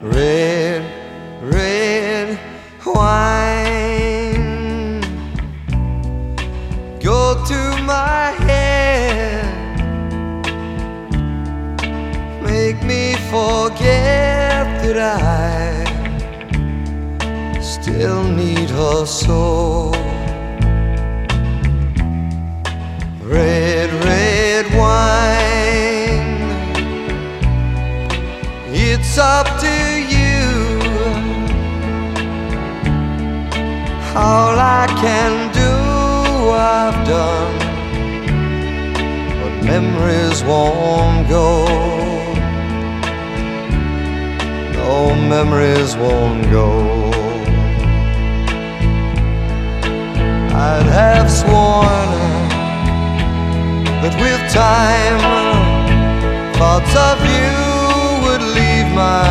Red, red wine, go to my head, make me forget that I still need her so. Red, red wine, it's up to you. All I can do, I've done, but memories won't go. No, memories won't go. I'd have sworn that with time, thoughts of you